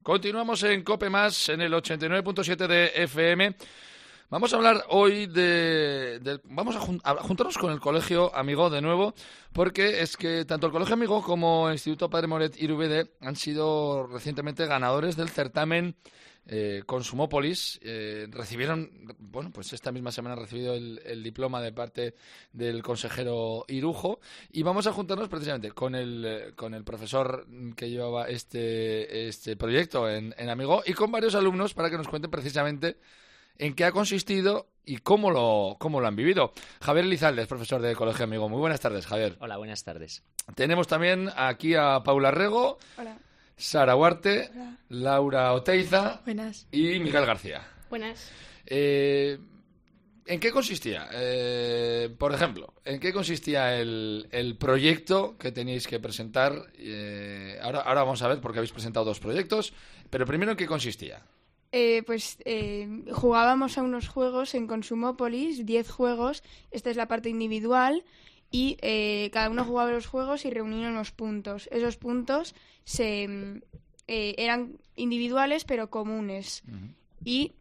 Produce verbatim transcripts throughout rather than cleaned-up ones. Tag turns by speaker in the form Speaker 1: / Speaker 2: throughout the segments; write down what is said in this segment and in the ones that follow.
Speaker 1: Continuamos en COPE Más, en el ochenta y nueve punto siete de F M. Vamos a hablar hoy de... de vamos a, jun, a juntarnos con el Colegio Amigó de nuevo, porque es que tanto el Colegio Amigó como el Instituto Padre Moret Irubide han sido recientemente ganadores del certamen eh, Consumópolis. Eh, recibieron, bueno, pues esta misma semana han recibido el, el diploma de parte del consejero Irujo, y vamos a juntarnos precisamente con el, con el profesor que llevaba este, este proyecto en, en Amigó y con varios alumnos para que nos cuenten precisamente en qué ha consistido y cómo lo, cómo lo han vivido. Javier Elizalde es profesor de Colegio Amigó. Muy buenas tardes, Javier.
Speaker 2: Hola, buenas tardes.
Speaker 1: Tenemos también aquí a Paula Rego.
Speaker 3: Hola.
Speaker 1: Sara Huarte.
Speaker 3: Hola.
Speaker 1: Laura Oteiza.
Speaker 3: Buenas.
Speaker 1: Y Miguel García.
Speaker 3: Buenas.
Speaker 1: Eh, ¿En qué consistía? Eh, por ejemplo, ¿en qué consistía el, el proyecto que teníais que presentar? Eh, ahora, ahora vamos a ver, porque habéis presentado dos proyectos, pero primero, ¿en qué consistía?
Speaker 3: Eh, pues eh, jugábamos a unos juegos en Consumópolis, diez juegos. Esta es la parte individual y eh, cada uno jugaba los juegos y reunía unos puntos. Esos puntos se eh, eran individuales pero comunes. Uh-huh. Y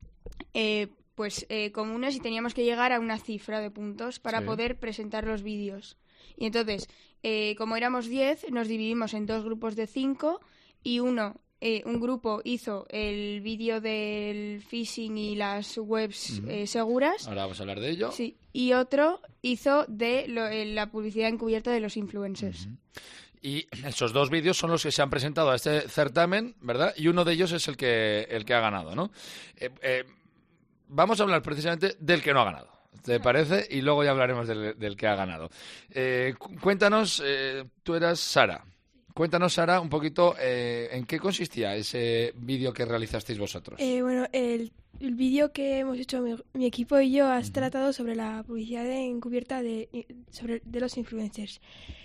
Speaker 3: eh, pues eh, comunes y teníamos que llegar a una cifra de puntos para sí. poder presentar los vídeos. Y entonces, eh, como éramos diez, nos dividimos en dos grupos de cinco y uno... Eh, un grupo hizo el vídeo del phishing y las webs uh-huh. eh, seguras.
Speaker 1: Ahora vamos a hablar de ello.
Speaker 3: Sí. Y otro hizo de lo, eh, la publicidad encubierta de los influencers.
Speaker 1: Uh-huh. Y esos dos vídeos son los que se han presentado a este certamen, ¿verdad? Y uno de ellos es el que, el que ha ganado, ¿no? Eh, eh, vamos a hablar precisamente del que no ha ganado. ¿Te parece? Y luego ya hablaremos del, del que ha ganado. Eh, cuéntanos, eh, tú eras Sara. Cuéntanos, Sara, un poquito eh, en qué consistía ese vídeo que realizasteis vosotros.
Speaker 4: Eh, bueno, el, el vídeo que hemos hecho mi, mi equipo y yo has uh-huh. tratado sobre la publicidad encubierta de, sobre, de los influencers.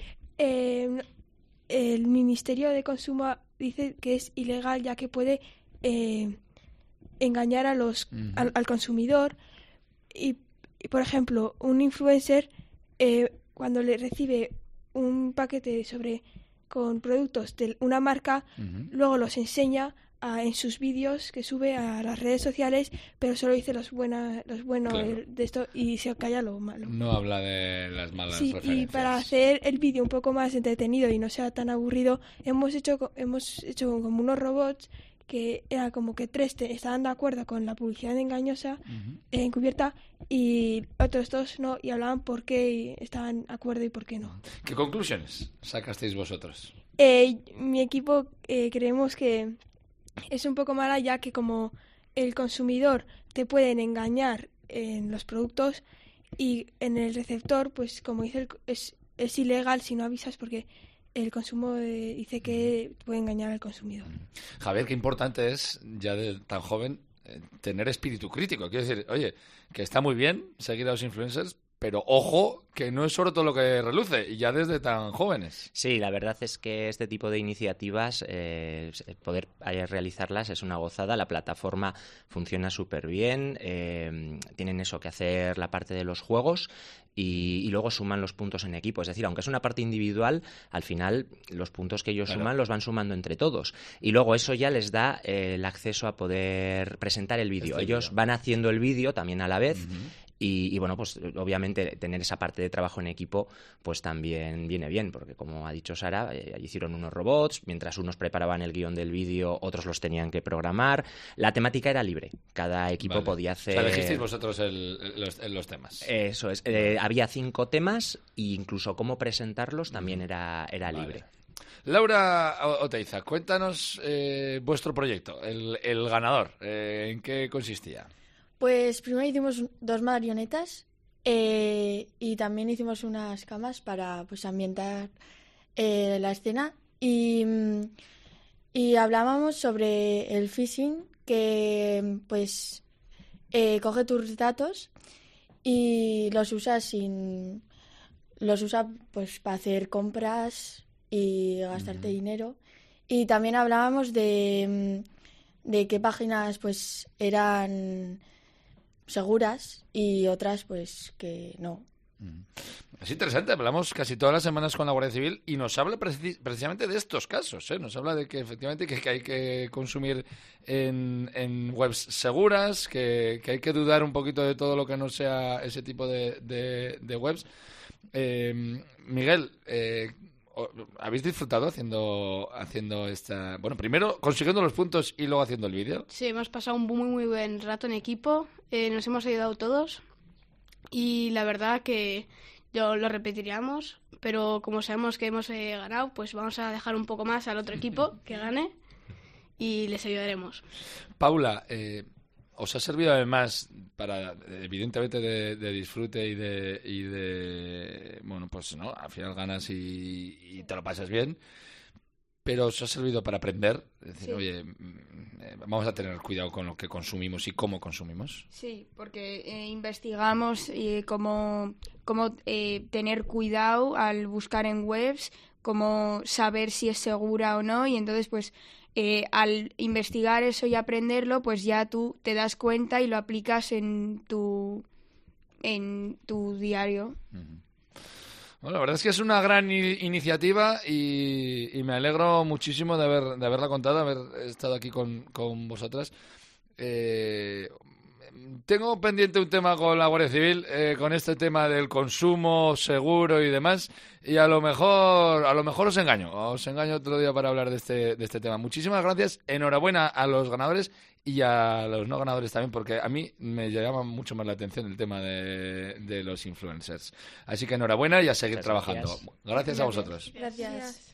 Speaker 4: Eh, el Ministerio de Consumo dice que es ilegal ya que puede eh, engañar a los, uh-huh. al, al consumidor y, y, por ejemplo, un influencer eh, cuando le recibe un paquete sobre... con productos de una marca, uh-huh. luego los enseña a, en sus vídeos que sube a las redes sociales, pero solo dice los buena, los buenos claro. de esto y se calla lo malo.
Speaker 1: No habla de las malas
Speaker 4: sí,
Speaker 1: referencias.
Speaker 4: Y para hacer el vídeo un poco más entretenido y no sea tan aburrido, hemos hecho hemos hecho como unos robots que era como que tres te, estaban de acuerdo con la publicidad engañosa uh-huh. eh, encubierta y otros dos no, y hablaban por qué estaban de acuerdo y por qué no.
Speaker 1: ¿Qué conclusiones sacasteis vosotros?
Speaker 4: Eh, mi equipo eh, creemos que es un poco mala ya que como el consumidor te pueden engañar en los productos y en el receptor, pues como dice, el, es, es ilegal si no avisas porque... el consumo eh, dice que puede engañar al consumidor.
Speaker 1: Javier, qué importante es, ya de tan joven, eh, tener espíritu crítico. Quiero decir, oye, que está muy bien seguir a los influencers, pero ojo, que no es solo todo lo que reluce, y ya desde tan jóvenes.
Speaker 2: Sí, la verdad es que este tipo de iniciativas, eh, poder realizarlas es una gozada. La plataforma funciona súper bien, eh, tienen eso que hacer la parte de los juegos y, y luego suman los puntos en equipo. Es decir, aunque es una parte individual, al final los puntos que ellos claro. suman los van sumando entre todos. Y luego eso ya les da eh, el acceso a poder presentar el vídeo. Este ellos vídeo. Van haciendo el vídeo también a la vez. Uh-huh. Y, y bueno, pues obviamente tener esa parte de trabajo en equipo pues también viene bien, porque como ha dicho Sara, eh, hicieron unos robots, mientras unos preparaban el guión del vídeo, otros los tenían que programar. La temática era libre, cada equipo vale. podía hacer...
Speaker 1: O sea, elegisteis vosotros el, los, los temas.
Speaker 2: Eso es, eh, había cinco temas e incluso cómo presentarlos también era, era vale. libre.
Speaker 1: Laura Oteiza, cuéntanos eh, vuestro proyecto, el, el ganador, eh, ¿en qué consistía?
Speaker 5: Pues primero hicimos dos marionetas eh, y también hicimos unas camas para pues ambientar eh, la escena y, y hablábamos sobre el phishing que pues eh, coge tus datos y los usa sin los usa pues para hacer compras y gastarte uh-huh. dinero y también hablábamos de de qué páginas pues eran seguras y otras pues que no.
Speaker 1: Es interesante, hablamos casi todas las semanas con la Guardia Civil y nos habla preci- precisamente de estos casos, ¿eh? Nos habla de que efectivamente que, que hay que consumir en, en webs seguras, que, que hay que dudar un poquito de todo lo que no sea ese tipo de, de, de webs. Eh, Miguel, eh, ¿habéis disfrutado haciendo haciendo esta... Bueno, primero consiguiendo los puntos y luego haciendo el vídeo?
Speaker 6: Sí, hemos pasado un muy, muy buen rato en equipo, eh, nos hemos ayudado todos y la verdad que yo lo repetiríamos, pero como sabemos que hemos eh, ganado, pues vamos a dejar un poco más al otro equipo que gane y les ayudaremos.
Speaker 1: Paula, eh, ¿os ha servido además para, evidentemente, de, de disfrute y de, y de... Bueno, pues no, al final ganas y, y te lo pasas bien, pero os ha servido para aprender? Es decir,
Speaker 3: Sí.
Speaker 1: oye, mm, vamos a tener cuidado con lo que consumimos y cómo consumimos.
Speaker 3: Sí, porque eh, investigamos eh, cómo, cómo eh, tener cuidado al buscar en webs, cómo saber si es segura o no, y entonces pues eh, al investigar eso y aprenderlo, pues ya tú te das cuenta y lo aplicas en tu, en tu diario.
Speaker 1: Uh-huh. Bueno, la verdad es que es una gran i- iniciativa y, y me alegro muchísimo de, haber, de haberla contado, haber estado aquí con, con vosotras. Eh, tengo pendiente un tema con la Guardia Civil, eh, con este tema del consumo seguro y demás, y a lo mejor a lo mejor os engaño, os engaño otro día para hablar de este, de este tema. Muchísimas gracias, enhorabuena a los ganadores y a los no ganadores también, porque a mí me llama mucho más la atención el tema de, de los influencers. Así que enhorabuena y a seguir
Speaker 2: Muchas
Speaker 1: trabajando.
Speaker 2: gracias.
Speaker 1: Gracias a vosotros.
Speaker 5: Gracias.